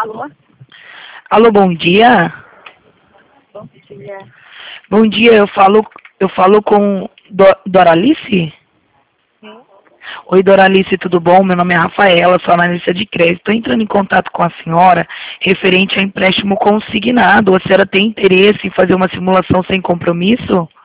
Alô? Alô, bom dia. Bom dia. Bom dia, eu falo com Doralice? Sim. Oi, Doralice, tudo bom? Meu nome é Rafaela, sou analista de crédito. Estou entrando em contato com a senhora referente a empréstimo consignado. A senhora tem interesse em fazer uma simulação sem compromisso?